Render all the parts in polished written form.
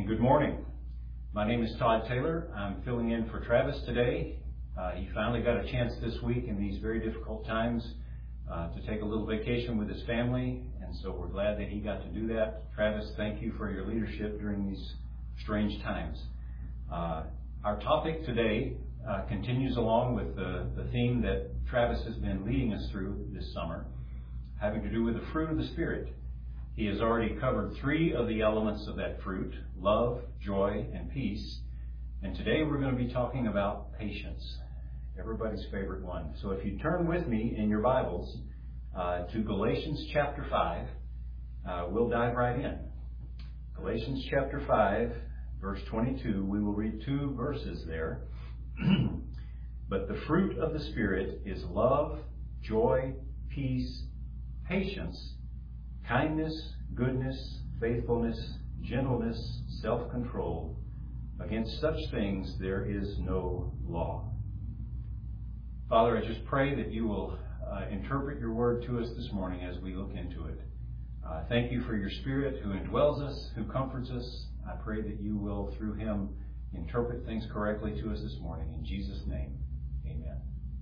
Good morning. My name is Todd Taylor. I'm filling in for Travis today. He finally got a chance this week in these very difficult times to take a little vacation with his family, and so we're glad that he got to do that. Travis, thank you for your leadership during these strange times. Our topic today continues along with the theme that Travis has been leading us through this summer, having to do with the fruit of the Spirit. He has already covered 3 of the elements of that fruit: love, joy, and peace. And today we're going to be talking about patience, everybody's favorite one. So if you turn with me in your Bibles to Galatians chapter 5, we'll dive right in. Galatians chapter 5, verse 22, we will read 2 verses there. But the fruit of the Spirit is love, joy, peace, patience, kindness, goodness, faithfulness, gentleness, self-control. Against such things there is no law. Father, I just pray that you will interpret your word to us this morning as we look into it. Thank you for your Spirit who indwells us, who comforts us. I pray that you will, through him, interpret things correctly to us this morning. In Jesus' name, amen.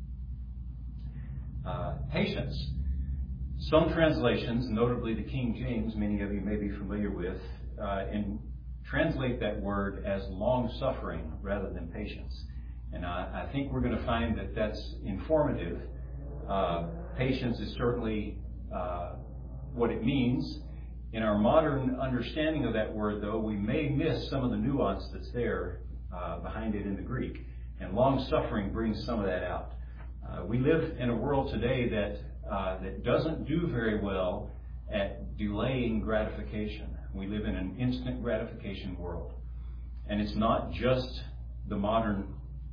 Patience. Some translations, notably the King James, many of you may be familiar with, and translate that word as long-suffering rather than patience. And I think we're going to find that that's informative. Patience is certainly what it means. In our modern understanding of that word, though, we may miss some of the nuance that's there behind it in the Greek. And long-suffering brings some of that out. We live in a world today that doesn't do very well at delaying gratification. We live in an instant gratification world. And it's not just the modern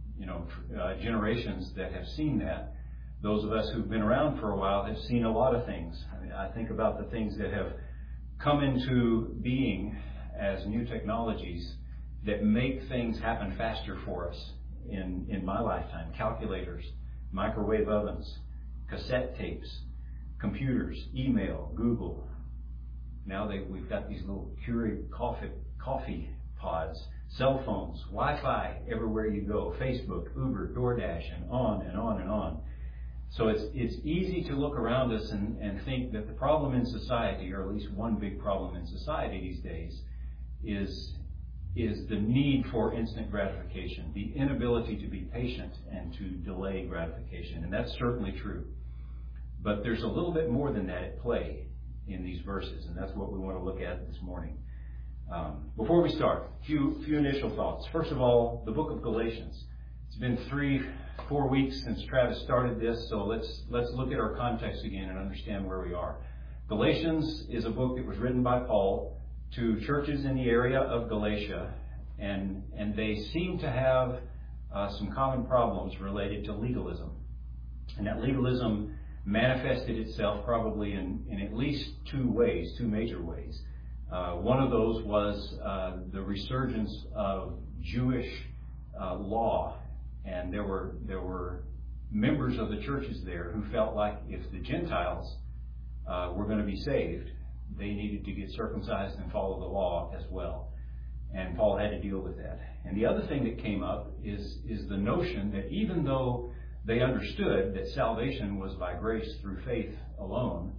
generations that have seen that. Those of us who've been around for a while have seen a lot of things. I think about the things that have come into being as new technologies that make things happen faster for us in my lifetime. Calculators, microwave ovens, cassette tapes, computers, email, Google. Now we've got these little Keurig coffee pods, cell phones, Wi-Fi everywhere you go, Facebook, Uber, DoorDash, and on and on and on. So it's easy to look around us and think that the problem in society, or at least one big problem in society these days, is the need for instant gratification, the inability to be patient and to delay gratification. And that's certainly true. But there's a little bit more than that at play in these verses, and that's what we want to look at this morning. Before we start, a few initial thoughts. First of all, the book of Galatians. It's been 3-4 weeks since Travis started this, so let's look at our context again and understand where we are. Galatians is a book that was written by Paul to churches in the area of Galatia, and they seem to have some common problems related to legalism. And that legalism manifested itself probably in at least 2 major ways. One of those was the resurgence of Jewish law, and there were members of the churches there who felt like if the Gentiles were going to be saved, they needed to get circumcised and follow the law as well. And Paul had to deal with that. And the other thing that came up is the notion that even though they understood that salvation was by grace through faith alone,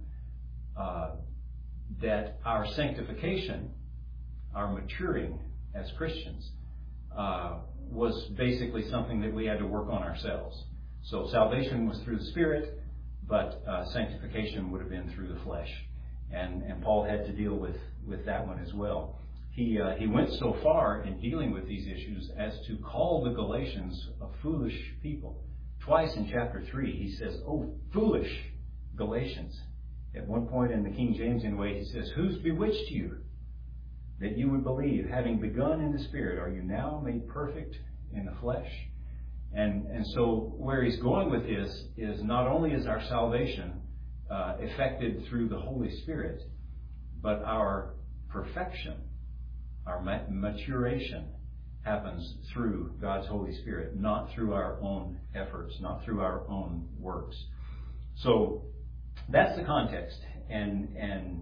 that our sanctification, our maturing as Christians, was basically something that we had to work on ourselves. So salvation was through the Spirit, but sanctification would have been through the flesh. And Paul had to deal with that one as well. He went so far in dealing with these issues as to call the Galatians a foolish people. Twice in chapter 3, he says, "Oh, foolish Galatians." At one point in the King James, anyway, he says, "Who's bewitched you that you would believe, having begun in the Spirit, are you now made perfect in the flesh?" And so where he's going with this is not only is our salvation effected through the Holy Spirit, but our perfection, our maturation happens through God's Holy Spirit, not through our own efforts, not through our own works. So that's the context. And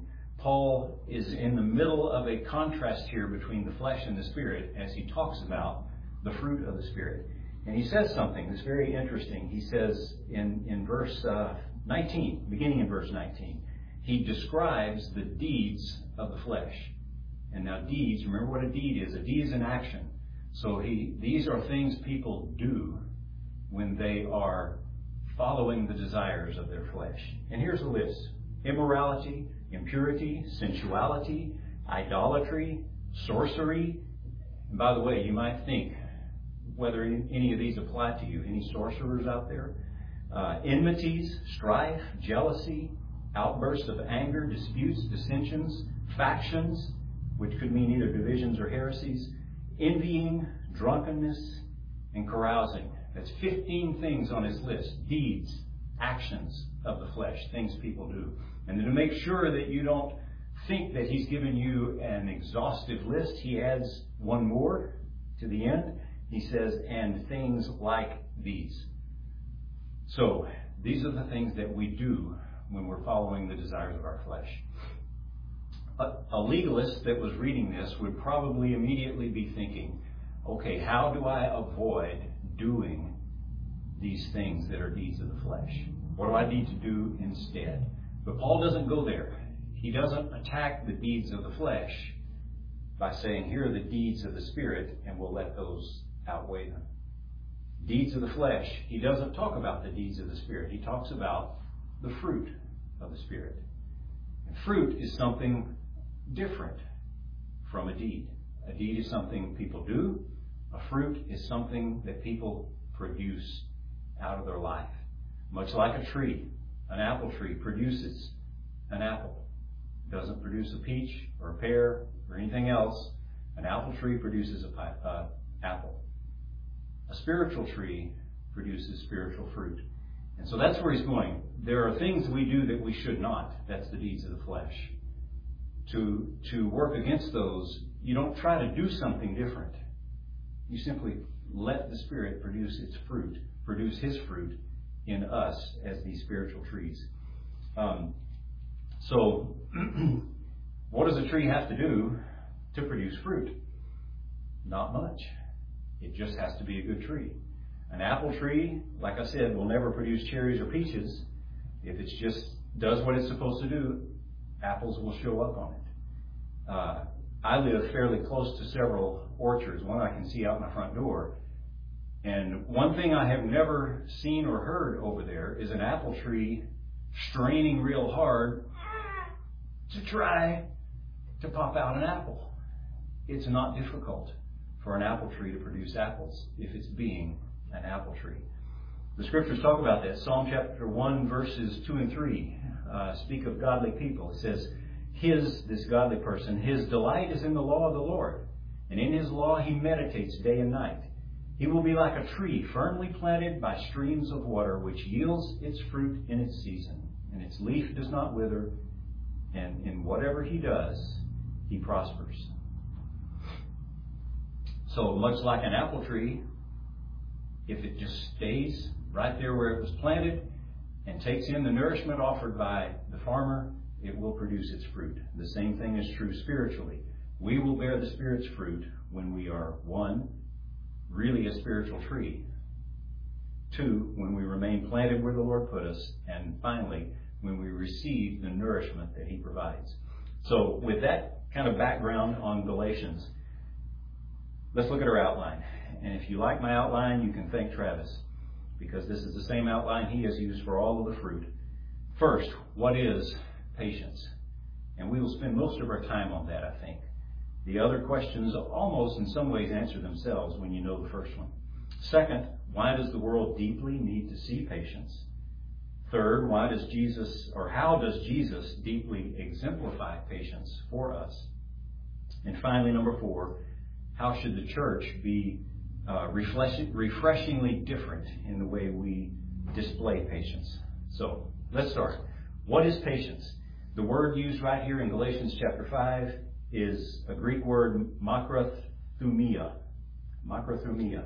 Paul is in the middle of a contrast here between the flesh and the spirit as he talks about the fruit of the Spirit. And he says something that's very interesting. He says in verse 19, beginning in verse 19, he describes the deeds of the flesh. And now deeds, remember what a deed is. A deed is an action. So these are things people do when they are following the desires of their flesh. And here's a list: immorality, impurity, sensuality, idolatry, sorcery. And by the way, you might think whether any of these apply to you. Any sorcerers out there? Enmities, strife, jealousy, outbursts of anger, disputes, dissensions, factions, which could mean either divisions or heresies, envying, drunkenness, and carousing. That's 15 things on his list. Deeds, actions of the flesh, things people do. And then to make sure that you don't think that he's given you an exhaustive list, he adds one more to the end. He says, and things like these. So, these are the things that we do when we're following the desires of our flesh. A legalist that was reading this would probably immediately be thinking, okay, how do I avoid doing these things that are deeds of the flesh? What do I need to do instead? But Paul doesn't go there. He doesn't attack the deeds of the flesh by saying, here are the deeds of the Spirit, and we'll let those outweigh them. Deeds of the flesh, he doesn't talk about the deeds of the Spirit. He talks about the fruit of the Spirit. And fruit is something different from a deed. A deed is something people do. A fruit is something that people produce out of their life. Much like a tree, an apple tree produces an apple. It doesn't produce a peach or a pear or anything else. An apple tree produces an apple. A spiritual tree produces spiritual fruit. And so that's where he's going. There are things we do that we should not. That's the deeds of the flesh. To work against those, you don't try to do something different. You simply let the Spirit produce its fruit, produce His fruit in us as these spiritual trees. So, what does a tree have to do to produce fruit? Not much. It just has to be a good tree. An apple tree, like I said, will never produce cherries or peaches. If it just does what it's supposed to do, apples will show up on it. I live fairly close to several orchards, one I can see out my front door. And one thing I have never seen or heard over there is an apple tree straining real hard to try to pop out an apple. It's not difficult for an apple tree to produce apples if it's being an apple tree. The scriptures talk about that. Psalm chapter 1 verses 2 and 3 speak of godly people. It says, this godly person, his delight is in the law of the Lord, and in his law he meditates day and night. He will be like a tree firmly planted by streams of water, which yields its fruit in its season, and its leaf does not wither, and in whatever he does, he prospers. So much like an apple tree, if it just stays right there where it was planted and takes in the nourishment offered by the farmer, it will produce its fruit. The same thing is true spiritually. We will bear the Spirit's fruit when we are, 1, really a spiritual tree. 2, when we remain planted where the Lord put us. And finally, when we receive the nourishment that He provides. So with that kind of background on Galatians, let's look at our outline. And if you like my outline, you can thank Travis, because this is the same outline he has used for all of the fruit. First, what is patience? And we will spend most of our time on that, I think. The other questions almost in some ways answer themselves when you know the first one. Second, why does the world deeply need to see patience? Third, how does Jesus deeply exemplify patience for us? And finally, number 4, how should the church be refreshingly different in the way we display patience? So, let's start. What is patience? The word used right here in Galatians chapter 5 is a Greek word, makrothumia. Makrothumia.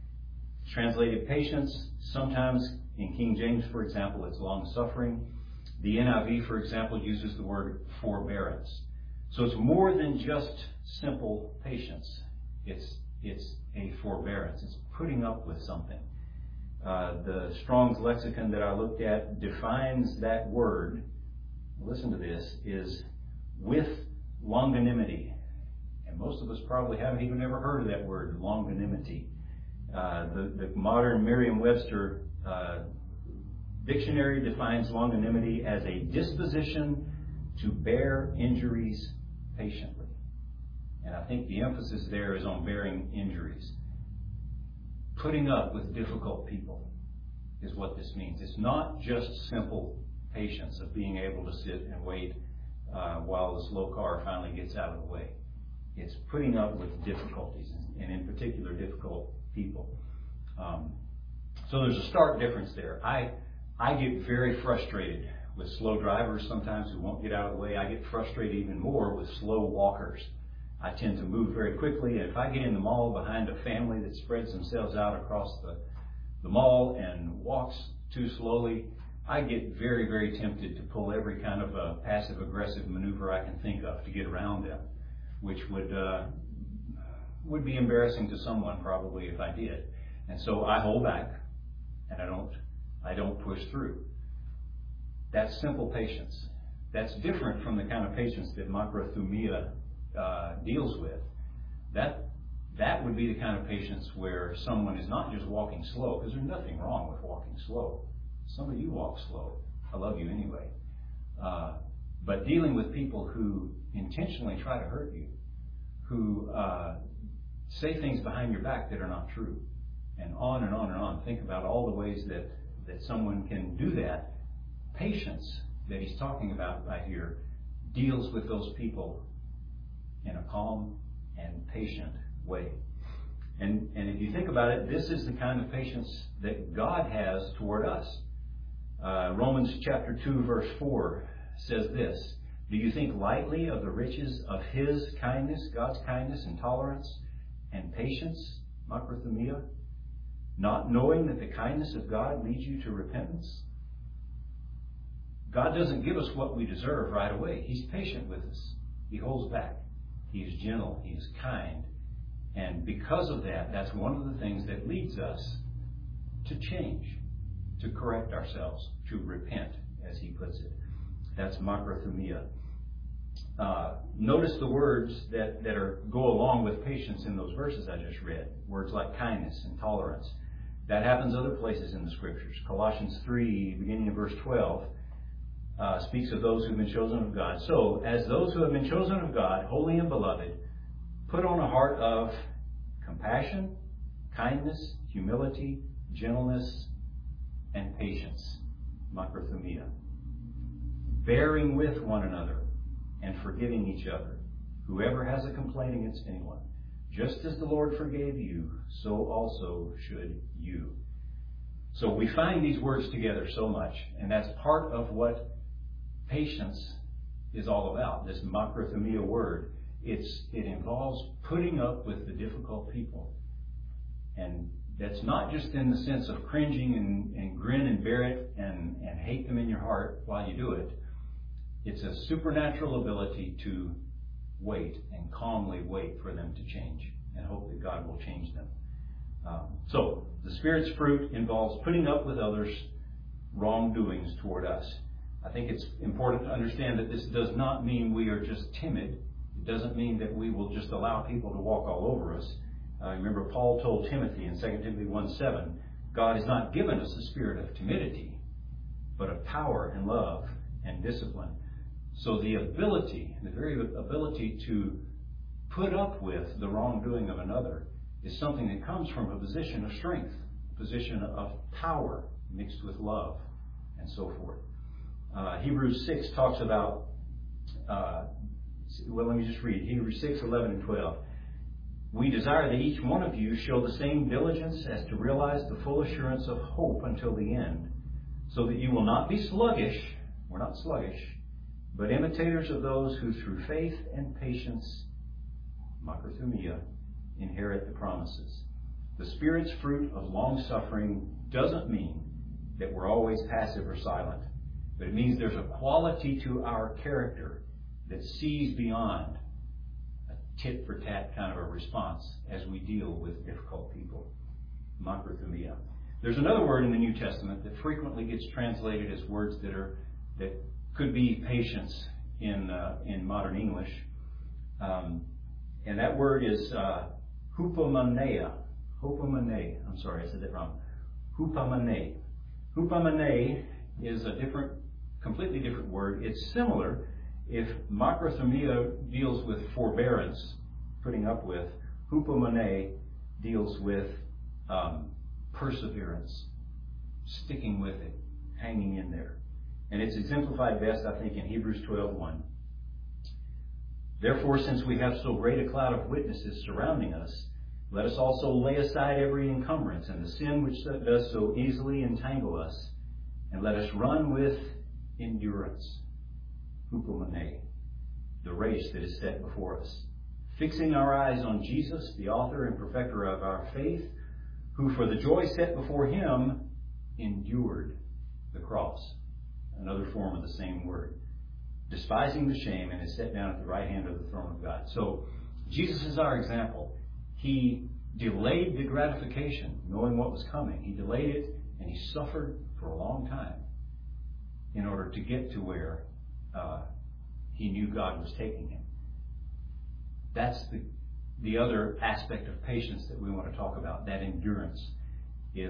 Translated patience. Sometimes in King James, for example, it's long-suffering. The NIV, for example, uses the word forbearance. So it's more than just simple patience. It's a forbearance. It's putting up with something. The Strong's lexicon that I looked at defines that word, listen to this, is with longanimity. And most of us probably haven't even ever heard of that word, longanimity. The modern Merriam-Webster dictionary defines longanimity as a disposition to bear injuries patiently. And I think the emphasis there is on bearing injuries. Putting up with difficult people is what this means. It's not just simple patience of being able to sit and wait while the slow car finally gets out of the way. It's putting up with difficulties, and in particular difficult people. So there's a stark difference there. I get very frustrated with slow drivers sometimes who won't get out of the way. I get frustrated even more with slow walkers. I tend to move very quickly, and if I get in the mall behind a family that spreads themselves out across the mall and walks too slowly, I get very, very tempted to pull every kind of a passive-aggressive maneuver I can think of to get around them, which would be embarrassing to someone probably if I did. And so I hold back, and I don't push through. That's simple patience. That's different from the kind of patience that macrothumia deals with. That would be the kind of patience where someone is not just walking slow, because there's nothing wrong with walking slow. Some of you walk slow. I love you anyway. But dealing with people who intentionally try to hurt you, who say things behind your back that are not true, and on and on and on. Think about all the ways that someone can do that. Patience that he's talking about right here deals with those people in a calm and patient way. And if you think about it, this is the kind of patience that God has toward us. Romans chapter 2 verse 4 says this: do you think lightly of the riches of His kindness, God's kindness and tolerance and patience, macrothumia, not knowing that the kindness of God leads you to repentance? God doesn't give us what we deserve right away. He's patient with us. He holds back. He is gentle. He is kind. And because of that, that's one of the things that leads us to change, to correct ourselves, to repent, as he puts it. That's macrothumia. Notice the words that go along with patience in those verses I just read. Words like kindness and tolerance. That happens other places in the Scriptures. Colossians 3, beginning in verse 12, speaks of those who have been chosen of God. So, as those who have been chosen of God, holy and beloved, put on a heart of compassion, kindness, humility, gentleness, and patience, macrothumia, bearing with one another and forgiving each other. Whoever has a complaint against anyone, just as the Lord forgave you, so also should you. So we find these words together so much, and that's part of what patience is all about, this macrothumia word. It involves putting up with the difficult people. And that's not just in the sense of cringing and grin and bear it and hate them in your heart while you do it. It's a supernatural ability to wait and calmly wait for them to change and hope that God will change them. So the Spirit's fruit involves putting up with others' wrongdoings toward us. I think it's important to understand that this does not mean we are just timid. It doesn't mean that we will just allow people to walk all over us. Remember, Paul told Timothy in 2 Timothy 1:7, God has not given us a spirit of timidity, but of power and love and discipline. So the very ability to put up with the wrongdoing of another is something that comes from a position of strength, a position of power mixed with love, and so forth. Hebrews 6 talks about, let me just read. Hebrews 6, 11 and 12. We desire that each one of you show the same diligence as to realize the full assurance of hope until the end, so that you will not be sluggish, we're not sluggish, but imitators of those who through faith and patience, macrothumia, inherit the promises. The Spirit's fruit of long-suffering doesn't mean that we're always passive or silent. But it means there's a quality to our character that sees beyond a tit-for-tat kind of a response as we deal with difficult people. Makrothumia. There's another word in the New Testament that frequently gets translated as words that could be patience in modern English. And that word is hupomanea. Hupomene. I'm sorry, I said that wrong. Hupomene. Hupomene is a completely different word. It's similar. If makrothumia deals with forbearance, putting up with, hupomene deals with perseverance, sticking with it, hanging in there. And it's exemplified best, I think, in Hebrews 12:1. Therefore, since we have so great a cloud of witnesses surrounding us, let us also lay aside every encumbrance and the sin which does so easily entangle us, and let us run with endurance, hupomene, the race that is set before us, fixing our eyes on Jesus, the author and perfecter of our faith, who for the joy set before him endured the cross. Another form of the same word. Despising the shame, and is set down at the right hand of the throne of God. So Jesus is our example. He delayed the gratification, knowing what was coming. He delayed it, and he suffered for a long time in order to get to where he knew God was taking him. That's the other aspect of patience that we want to talk about, that endurance. If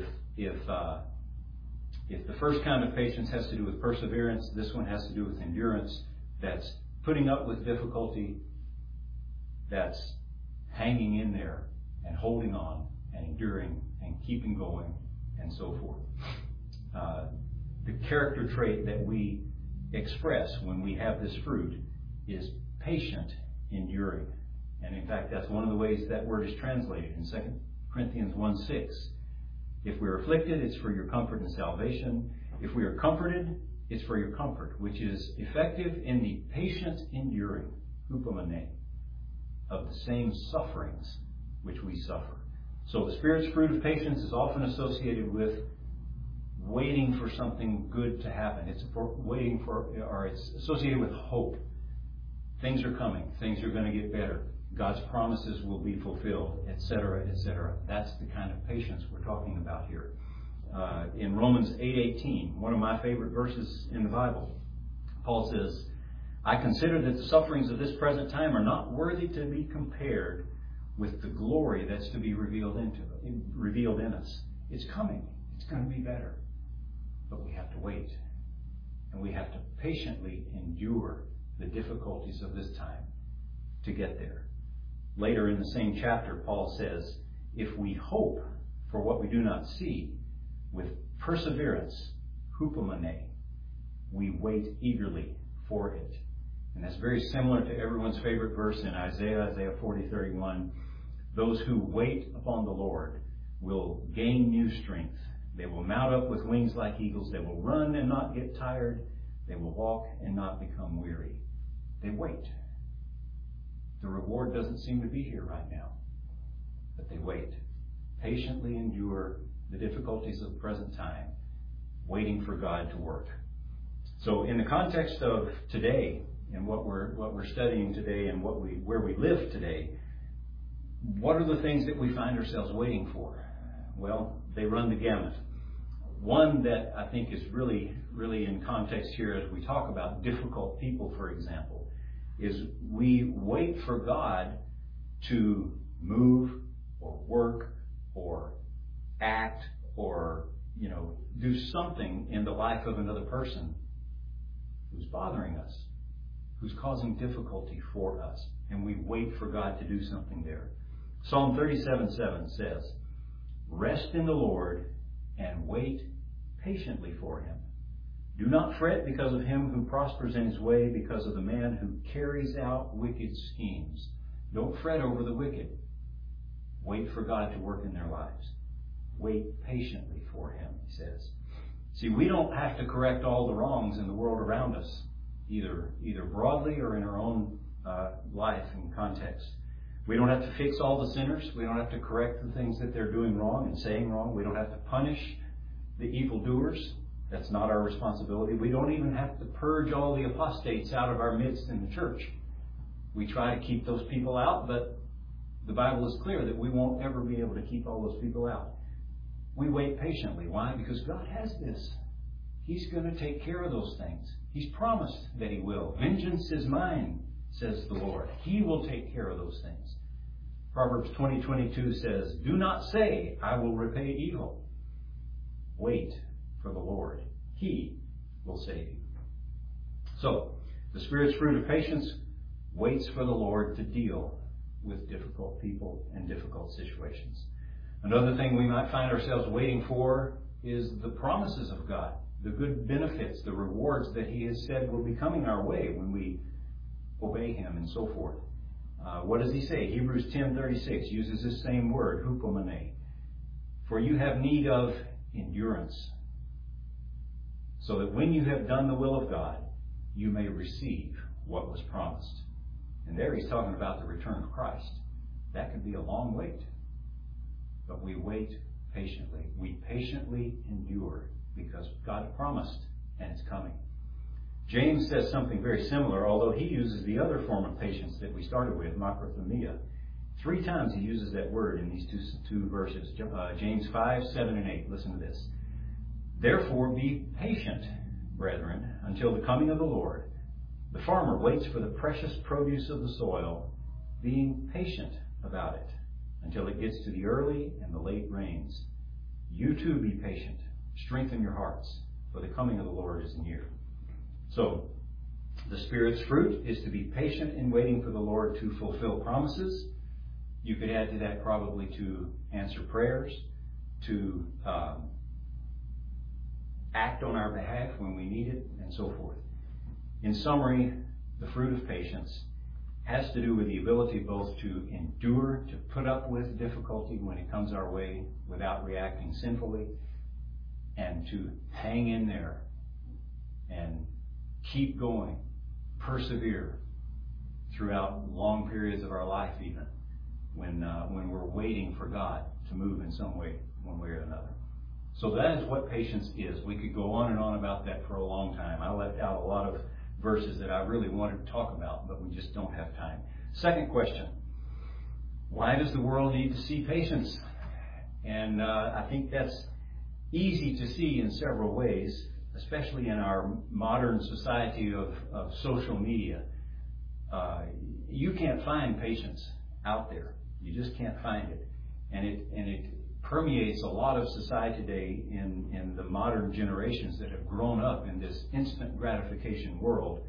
the first kind of patience has to do with perseverance, this one has to do with endurance. That's putting up with difficulty. That's hanging in there and holding on and enduring and keeping going and so forth. The character trait that we express when we have this fruit is patient enduring. And in fact, that's one of the ways that word is translated in 2 Corinthians 1:6. If we're afflicted, it's for your comfort and salvation. If we are comforted, it's for your comfort, which is effective in the patient enduring, hupomene, of the same sufferings which we suffer. So the Spirit's fruit of patience is often associated with waiting for something good to happen. It's associated with hope. Things are coming. Things are going to get better. God's promises will be fulfilled, etc., etc. That's the kind of patience we're talking about here. In Romans 8:18, one of my favorite verses in the Bible, Paul says, I consider that the sufferings of this present time are not worthy to be compared with the glory that's to be revealed in us. It's coming. It's going to be better. But we have to wait. And we have to patiently endure the difficulties of this time to get there. Later in the same chapter, Paul says, if we hope for what we do not see, with perseverance, hupomene, we wait eagerly for it. And that's very similar to everyone's favorite verse in Isaiah 40:31. Those who wait upon the Lord will gain new strength. They will mount up with wings like eagles. They will run and not get tired. They will walk and not become weary. They wait. The reward doesn't seem to be here right now, but they wait. Patiently endure the difficulties of the present time, waiting for God to work. So in the context of today, and what we're studying today, and where we live today, what are the things that we find ourselves waiting for? Well, they run the gamut. One that I think is really, really in context here as we talk about difficult people, for example, is we wait for God to move or work or act or, do something in the life of another person who's bothering us, who's causing difficulty for us. And we wait for God to do something there. Psalm 37:7 says, rest in the Lord and wait patiently for him. Do not fret because of him who prospers in his way, because of the man who carries out wicked schemes. Don't fret over the wicked. Wait for God to work in their lives. Wait patiently for him, he says. See, we don't have to correct all the wrongs in the world around us, either broadly or in our own life and context. We don't have to fix all the sinners. We don't have to correct the things that they're doing wrong and saying wrong. We don't have to punish the evildoers. That's not our responsibility. We don't even have to purge all the apostates out of our midst in the church. We try to keep those people out, but the Bible is clear that we won't ever be able to keep all those people out. We wait patiently. Why? Because God has this. He's going to take care of those things. He's promised that He will. Vengeance is mine, says the Lord. He will take care of those things. Proverbs 20:22 says, do not say, I will repay evil. Wait for the Lord. He will save you. So, the Spirit's fruit of patience waits for the Lord to deal with difficult people and difficult situations. Another thing we might find ourselves waiting for is the promises of God, the good benefits, the rewards that He has said will be coming our way when we obey Him and so forth. What does He say? Hebrews 10:36 uses this same word, hupomene. For you have need of endurance, so that when you have done the will of God, you may receive what was promised. And there He's talking about the return of Christ. That could be a long wait. But we wait patiently. We patiently endure because God promised and it's coming. James says something very similar, although he uses the other form of patience that we started with, makrothumia. 3 times he uses that word in these two verses. James 5, 7, and 8. Listen to this. Therefore be patient, brethren, until the coming of the Lord. The farmer waits for the precious produce of the soil, being patient about it, until it gets to the early and the late rains. You too be patient. Strengthen your hearts, for the coming of the Lord is near. So, the Spirit's fruit is to be patient in waiting for the Lord to fulfill promises. You could add to that probably to answer prayers, to act on our behalf when we need it, and so forth. In summary, the fruit of patience has to do with the ability both to endure, to put up with difficulty when it comes our way without reacting sinfully, and to hang in there and keep going, persevere throughout long periods of our life even, when we're waiting for God to move in some way, one way or another. So that is what patience is. We could go on and on about that for a long time. I left out a lot of verses that I really wanted to talk about, but we just don't have time. Second question, why does the world need to see patience? And I think that's easy to see in several ways, especially in our modern society of social media. You can't find patience out there. You just can't find it. And it permeates a lot of society today in the modern generations that have grown up in this instant gratification world.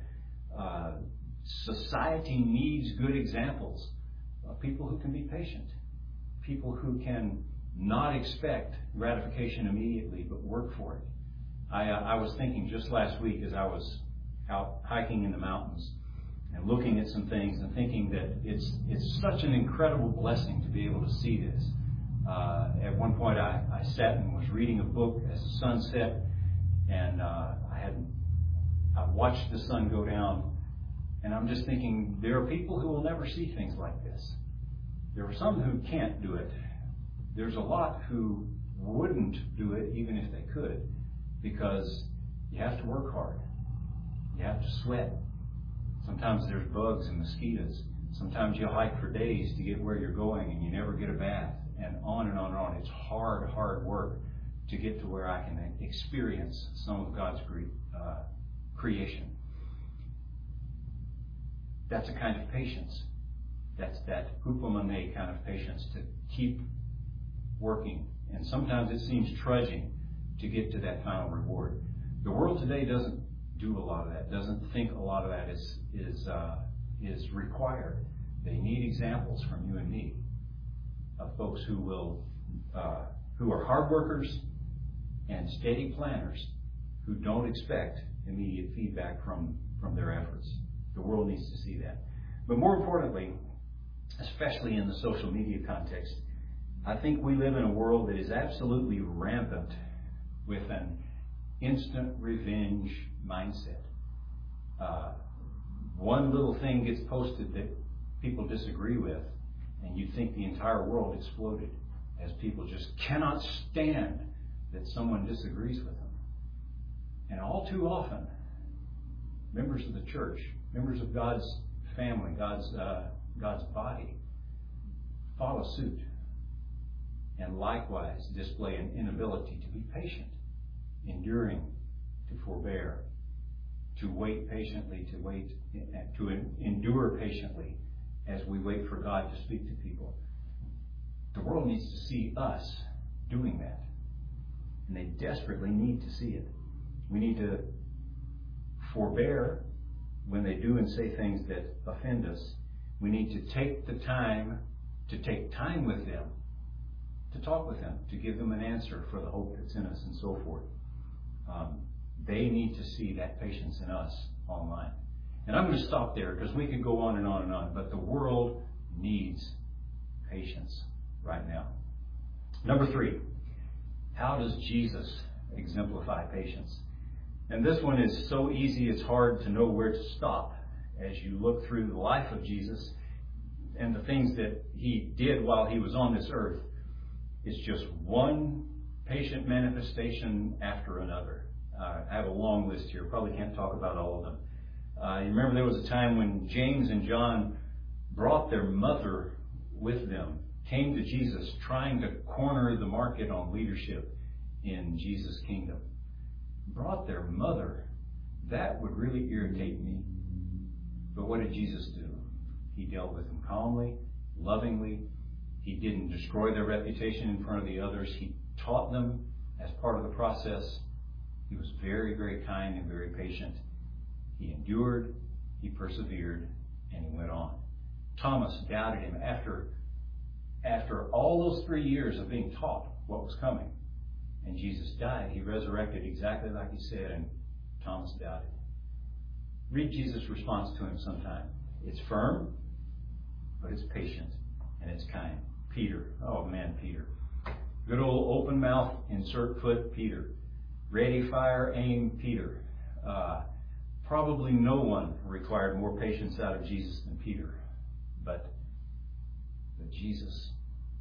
Society needs good examples of people who can be patient, people who can not expect gratification immediately but work for it. I was thinking just last week as I was out hiking in the mountains and looking at some things and thinking that it's such an incredible blessing to be able to see this. At one point I sat and was reading a book as the sun set, and I watched the sun go down, and I'm just thinking there are people who will never see things like this. There are some who can't do it. There's a lot who wouldn't do it even if they could, because you have to work hard. You have to sweat. Sometimes there's bugs and mosquitoes. Sometimes you hike for days to get where you're going and you never get a bath, and on and on and on. It's hard, hard work to get to where I can experience some of God's great creation. That's a kind of patience. That's that hupomene kind of patience, to keep working. And sometimes it seems trudging to get to that final reward. The world today doesn't do a lot of that, doesn't think a lot of that is required. They need examples from you and me of folks who are hard workers and steady planners who don't expect immediate feedback from their efforts. The world needs to see that. But more importantly, especially in the social media context, I think we live in a world that is absolutely rampant with an instant revenge mindset. One little thing gets posted that people disagree with, and you think the entire world exploded, as people just cannot stand that someone disagrees with them. And all too often, members of the church, members of God's family, God's body, follow suit and likewise display an inability to be patient, enduring, to forbear, to wait patiently, to endure patiently as we wait for God to speak to people. The world needs to see us doing that, and they desperately need to see it. We need to forbear when they do and say things that offend us. We need to take time with them, to talk with them, to give them an answer for the hope that's in us and so forth. They need to see that patience in us online. And I'm going to stop there because we could go on and on and on, but the world needs patience right now. Number 3, how does Jesus exemplify patience? And this one is so easy it's hard to know where to stop as you look through the life of Jesus and the things that he did while he was on this earth. It's just one patient manifestation after another. I have a long list here. Probably can't talk about all of them. You remember there was a time when James and John brought their mother with them, came to Jesus trying to corner the market on leadership in Jesus' kingdom. Brought their mother. That would really irritate me. But what did Jesus do? He dealt with them calmly, lovingly. He didn't destroy their reputation in front of the others. He taught them as part of the process. He was very, very kind and very patient. He endured, he persevered, and he went on. Thomas doubted him after all those 3 years of being taught what was coming. And Jesus died. He resurrected exactly like he said, and Thomas doubted. Read Jesus' response to him sometime. It's firm, but it's patient, and it's kind. Peter. Oh man, Peter. Good old open mouth, insert foot, Peter. Ready, fire, aim, Peter. Probably no one required more patience out of Jesus than Peter. But Jesus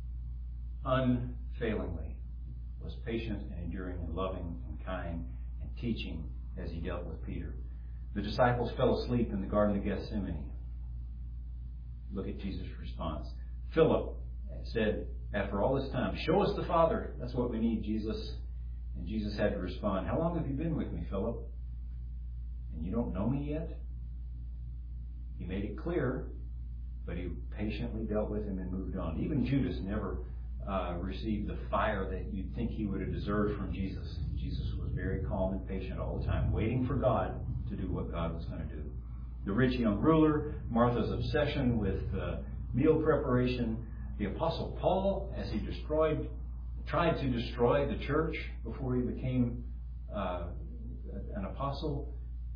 unfailingly was patient and enduring and loving and kind and teaching as he dealt with Peter. The disciples fell asleep in the Garden of Gethsemane. Look at Jesus' response. Philip said, after all this time, show us the Father. That's what we need, Jesus. And Jesus had to respond, how long have you been with me, Philip? And you don't know me yet? He made it clear, but he patiently dealt with him and moved on. Even Judas never received the fire that you'd think he would have deserved from Jesus. Jesus was very calm and patient all the time, waiting for God to do what God was going to do. The rich young ruler, Martha's obsession with meal preparation, the Apostle Paul, as he tried to destroy the church before he became an apostle.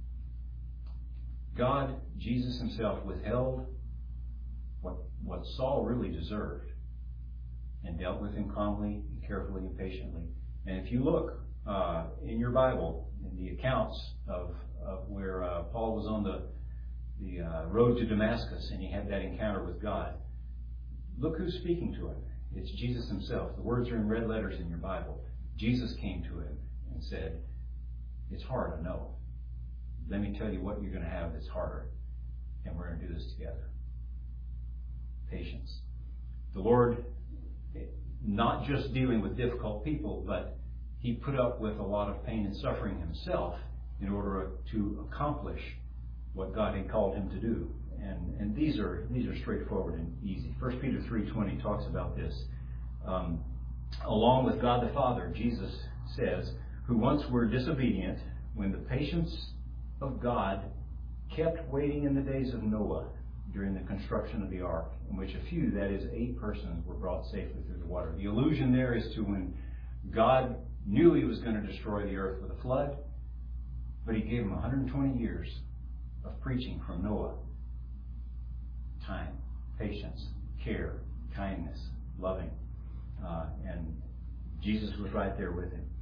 God, Jesus himself, withheld what Saul really deserved and dealt with him calmly and carefully and patiently. And if you look in your Bible, in the accounts of where Paul was on the road to Damascus and he had that encounter with God, look who's speaking to him. It's Jesus himself. The words are in red letters in your Bible. Jesus came to him and said, it's hard, I know. Let me tell you what you're going to have that's harder. And we're going to do this together. Patience. The Lord, not just dealing with difficult people, but he put up with a lot of pain and suffering himself in order to accomplish what God had called him to do. And these are straightforward and easy. 1 Peter 3:20 talks about this. Along with God the Father, Jesus says, who once were disobedient, when the patience of God kept waiting in the days of Noah during the construction of the ark, in which a few, that is 8 persons, were brought safely through the water. The allusion there is to when God knew he was going to destroy the earth with a flood, but he gave him 120 years of preaching from Noah. Time, patience, care, kindness, loving. And Jesus was right there with him.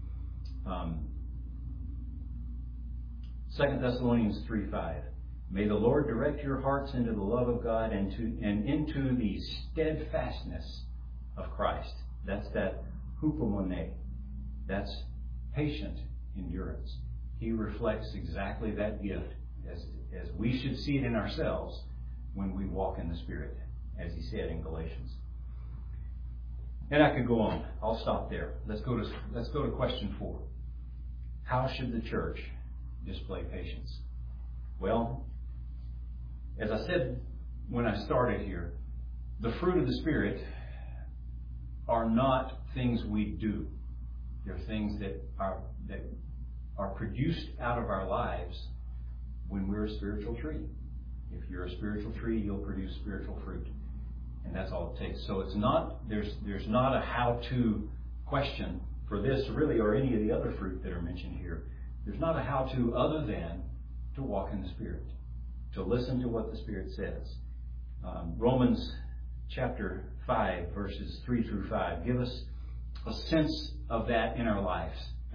2 Thessalonians 3:5. May the Lord direct your hearts into the love of God and into the steadfastness of Christ. That's that hupomone. That's patient endurance. He reflects exactly that gift as we should see it in ourselves when we walk in the Spirit, as he said in Galatians. And I could go on. I'll stop there. Let's go to question 4. How should the church display patience? Well, as I said when I started here, the fruit of the Spirit are not things we do. They're things that are produced out of our lives when we're a spiritual tree. If you're a spiritual tree, you'll produce spiritual fruit. And that's all it takes. So it's not, there's not a how-to question for this really, or any of the other fruit that are mentioned here. There's not a how-to other than to walk in the Spirit, to listen to what the Spirit says. Romans chapter 5, verses 3 through 5 give us a sense of that in our lives,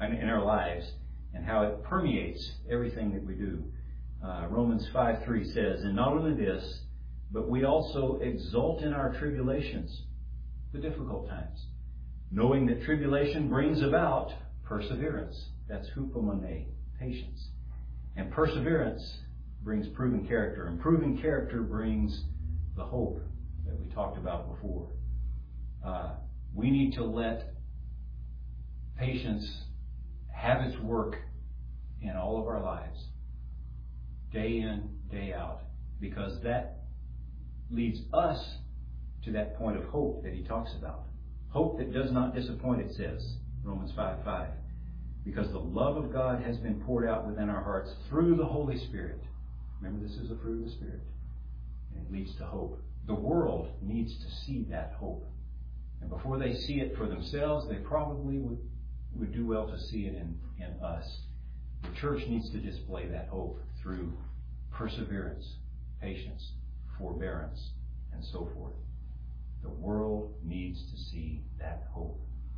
and how it permeates everything that we do. Romans 5:3 says, "And not only this, but we also exult in our tribulations," the difficult times, "knowing that tribulation brings about perseverance." That's hupomone, patience. "And perseverance brings proven character. And proven character brings the hope that we talked about before." We need to let patience have its work in all of our lives, day in, day out, because that leads us to that point of hope that he talks about. Hope that does not disappoint, it says, Romans 5:5. Because the love of God has been poured out within our hearts through the Holy Spirit. Remember, this is the fruit of the Spirit. And it leads to hope. The world needs to see that hope. And before they see it for themselves, they probably would do well to see it in us. The church needs to display that hope through perseverance, patience, forbearance, and so forth. The world needs to see that hope.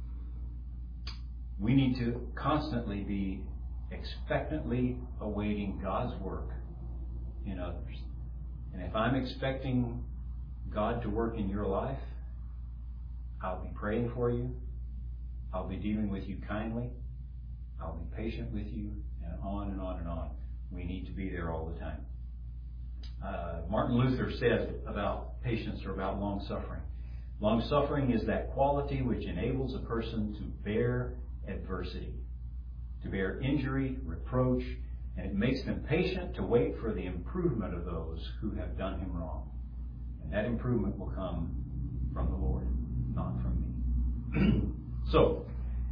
We need to constantly be expectantly awaiting God's work in others. And if I'm expecting God to work in your life, I'll be praying for you. I'll be dealing with you kindly. I'll be patient with you, and on and on and on. We need to be there all the time. Martin Luther said about patience, or about long-suffering. Long-suffering is that quality which enables a person to bear adversity, to bear injury, reproach, and it makes them patient to wait for the improvement of those who have done him wrong. And that improvement will come from the Lord, not from me. So,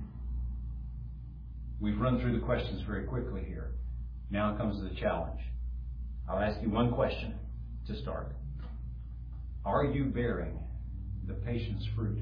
we've run through the questions very quickly here. Now comes the challenge. I'll ask you one question to start. Are you bearing the patience fruit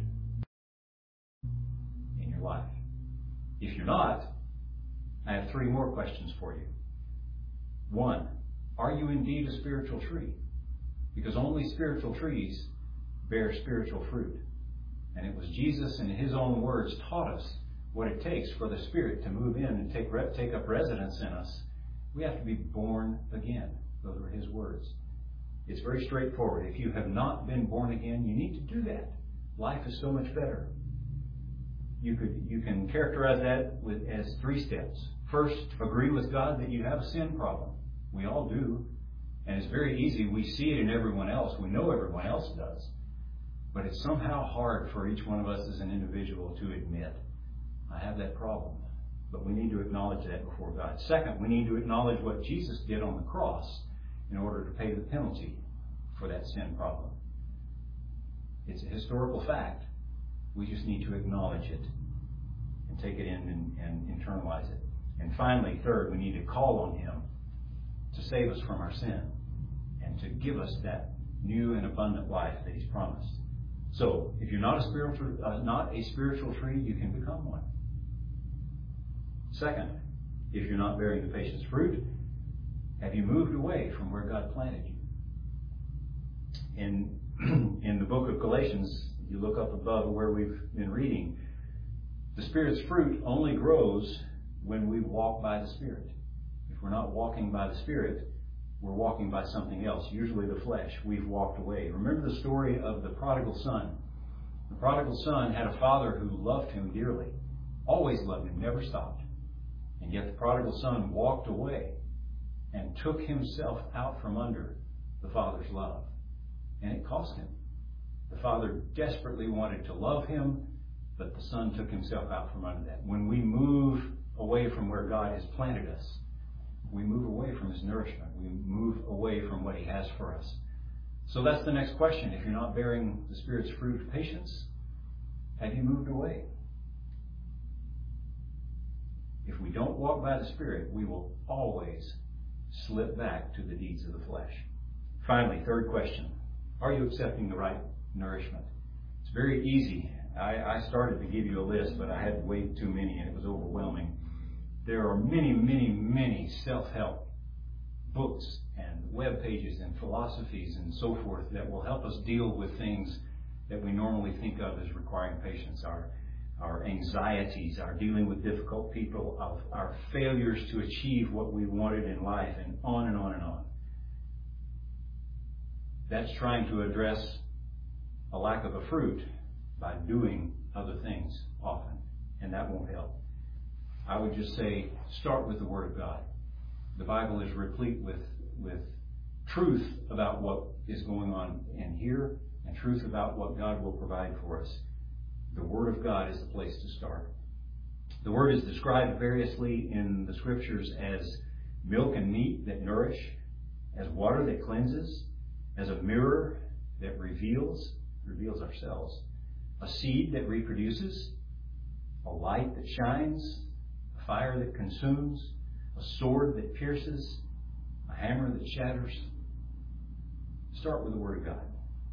in your life? If you're not, I have 3 more questions for you. 1, are you indeed a spiritual tree? Because only spiritual trees bear spiritual fruit. And it was Jesus, in his own words, taught us what it takes for the Spirit to move in and take up residence in us. We have to be born again. Those are his words. It's very straightforward. If you have not been born again, you need to do that. Life is so much better. You can characterize that as 3 steps. First, agree with God that you have a sin problem. We all do. And it's very easy. We see it in everyone else. We know everyone else does. But it's somehow hard for each one of us as an individual to admit, I have that problem. But we need to acknowledge that before God. Second, we need to acknowledge what Jesus did on the cross in order to pay the penalty for that sin problem. It's a historical fact. We just need to acknowledge it and take it in and internalize it. And finally, third, we need to call on him to save us from our sin and to give us that new and abundant life that he's promised. So, if you're not a spiritual tree, you can become one. Second, if you're not bearing the patience fruit, have you moved away from where God planted you? In the book of Galatians, you look up above where we've been reading, the Spirit's fruit only grows when we walk by the Spirit. If we're not walking by the Spirit, we're walking by something else, usually the flesh. We've walked away. Remember the story of the prodigal son. The prodigal son had a father who loved him dearly, always loved him, never stopped. And yet the prodigal son walked away and took himself out from under the Father's love. And it cost him. The Father desperately wanted to love him, but the Son took himself out from under that. When we move away from where God has planted us, we move away from His nourishment. We move away from what He has for us. So that's the next question. If you're not bearing the Spirit's fruit of patience, have you moved away? If we don't walk by the Spirit, we will always slip back to the deeds of the flesh. Finally, third question. Are you accepting the right nourishment? It's very easy. I started to give you a list, but I had way too many and it was overwhelming. There are many, many, many self-help books and web pages and philosophies and so forth that will help us deal with things that we normally think of as requiring patience. Our anxieties, our dealing with difficult people, our failures to achieve what we wanted in life, and on and on and on. That's trying to address a lack of a fruit by doing other things often, and that won't help. I would just say, start with the Word of God. The Bible is replete with truth about what is going on in here, and truth about what God will provide for us. The Word of God is the place to start. The Word is described variously in the Scriptures as milk and meat that nourish, as water that cleanses, as a mirror that reveals ourselves, a seed that reproduces, a light that shines, a fire that consumes, a sword that pierces, a hammer that shatters. Start with the Word of God.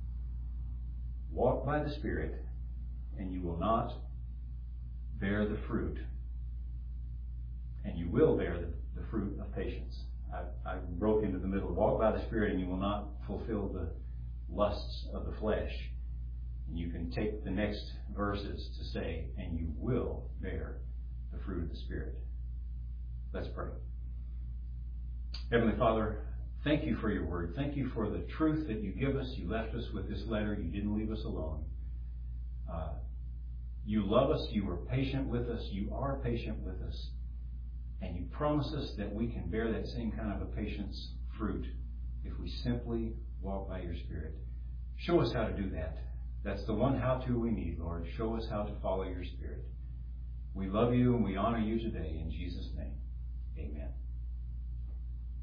Walk by the Spirit, and you will not bear the fruit. And you will bear the fruit of patience. I broke into the middle. Walk by the Spirit, and you will not fulfill the lusts of the flesh. And you can take the next verses to say, and you will bear the fruit of the Spirit. Let's pray. Heavenly Father, thank you for your word. Thank you for the truth that you give us. You left us with this letter. You didn't leave us alone. You love us. You are patient with us. You are patient with us. And you promise us that we can bear that same kind of a patience fruit if we simply walk by your Spirit. Show us how to do that. That's the one how-to we need, Lord. Show us how to follow your Spirit. We love you and we honor you today. In Jesus' name, amen.